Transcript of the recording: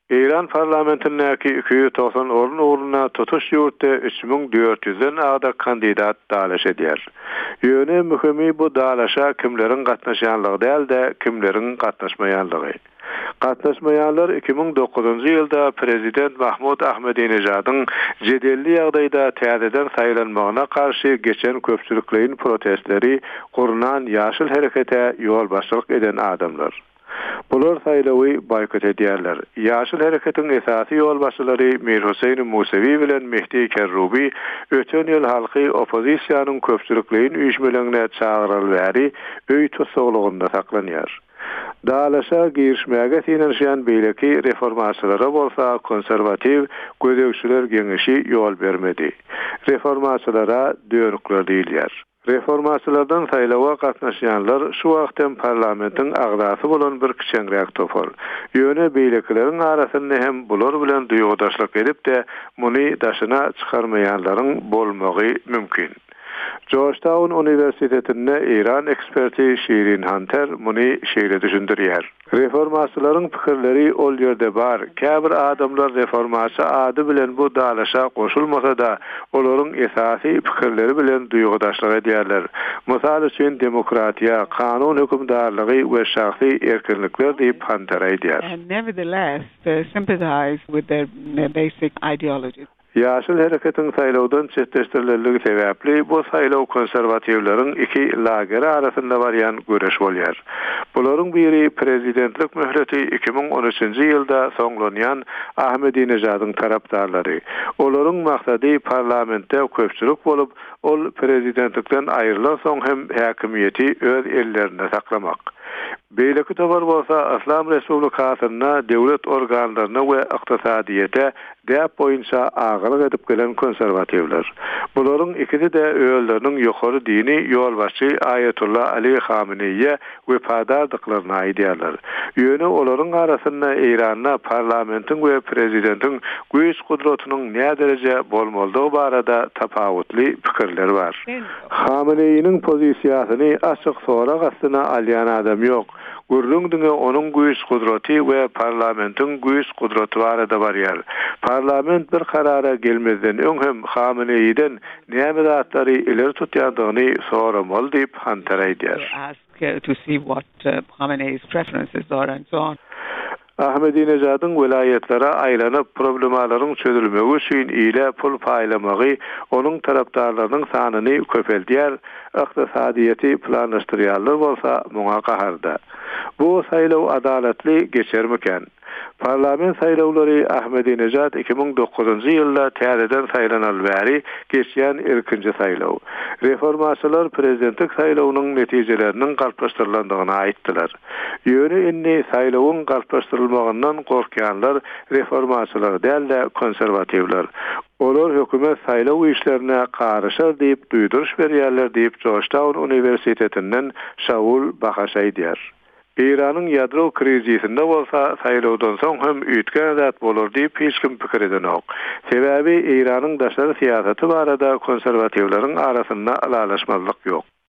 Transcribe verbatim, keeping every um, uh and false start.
İran parlamentindäki iki yüz doksan orun uğruna tutuş ýurtda üç bin dört yüzden agda kandidat dalaş edýär. Ýöne mühimi bu dalaşa kimleriň gatnaşanlygy däl-de kimleriň gatnaşmaýanlygy. Gatnaşmaýanlar iki bin dokuzunçy ýylda prezident Mahmud Ahmedinejadyň jedelli ýagdaýda täzeden saýlanmagyna karşı geçen köpçüliklerin protestleri gurunan ýaşyl herekete ýol başçylyk eden adamlar. Bular saýlawy boykot edýärler. Ýaşyl hereketiň esasy ýol başçylary Mir Huseyn Musawi bilen Mehdi Kerrubi öten ýyl halky opozisiýanyň köpçüliklerin üýşmelerini çağıraly öý tutsaglygynda saklanýar. Dalaşa girişmäge tinenşen beýleki reformaçylara bolsa konservativ gözegçiler geňeşi ýol bermedi. Reformaçylara dönükler diýilýär. Reformaçylardan saýlawa gatnaşýanlar şu wagtdan parlamentiň agdasy bolan bir kiçenrek topal. Ýöne beýlekleriň arasynda hem bular bilen duýgudaşlyk edip de muny daşyna çykarmaýanlaryň bolmagy mümkin. Georgetown Üniversitetinde İran eksperti Şirin Hunter muny şeýle düşündirýär. Reformaçylaryň pikirleri ol ýerde bar. Käbir adamlar reformaçy ady bilen bu dalaşa goşulmasa da olaryň esasy pikirleri bilen duýgudaşlyk edýärler. Mysal üçin demokratiýa, kanun hökümdarlygy we şahsy erkinlikler diýip Hunter aýdýar. And nevertheless, they sympathize with their, their basic ideologies. Ýaşyl hereketiň saýlawdan çetleşdiriligi sebäpli bu saýlaw konserwatiwlaryň iki lageri arasynda barýan göreş bolýar. Bularyň biri prezidentlik möhreti iki bin on üçinçi ýylda soňlanýan Ahmedinejadyň tarapdarlary. Olaryň maksady parlamentde köpçülik bolup, ol prezidentlikden aýrylan soň hem häkimiýeti öz ellerinde saklamak. Beýleki tobar bolsa Islam Respublikasyna, döwlet organlaryna we ykdysadyýete däp boýunça agyryk edip gelen konserwatiwler. Bularyň ikisi de öýleriniň ýokary dini ýolbaşçy Ayetullah Ali Khamenei'ye wefadardyklaryny aýdýarlar. Ýöne olaryň arasynda Iranda parlamentiň we prezidentiň güýç gudratynyň näme derece bolmalydygy barada tapawutly pikirler bar. Khamenei'niň pozisiýasyny açyk sorak astyna alýan adam ýok. Gurrundyňa onuň güýç gudraty we parlamentiň güýç gudraty barada barýar. Parlament bir karara gelmezden öň hem Khamenei'den näme zatlary ileri tutýandygyny soramaly diýip Hunter aýdýar. Ask to see what uh, Khamenei's preferences are and so on. Ahmedinejadyň welaýetlere aýlanyp problemalaryň çözülmegi üçin ile pul paýlamagy onuň tarapdarlarynyň sanyny köpeldýär, ykdysadyýety planlaşdyrýarlar bolsa muňa gaharda. Bu saýlaw adaletli geçermiken? Parlament saýlawlary Ahmedinejad iki bin dokuzunçy ýylda täzeden saýlanan bäri geçýän ilkinji saýlaw. Reformaçylar prezidentlik saýlawynyň netijeleriniň galplaşdyrylandygyny aýtdylar. Ýöne inni saýlawyň galplaşdyrylmagyndan gorkýanlar reformaçylar däl-de konserwatiwler. Olar hökümet saýlaw işlerine garaşar diýip duýduruş berýärler diýip Georgetown Üniversitetinden Shaul Bahaş aýdýar. İran'ın yadro krizisinde bolsa saýlawdan soň hem üýtgen zat bolar diýip hiç kim pikir edenok. Sebäbi İran'ın daşary siýasaty barada konserwatiwlaryň arasynda alalaşmazlyk ýok.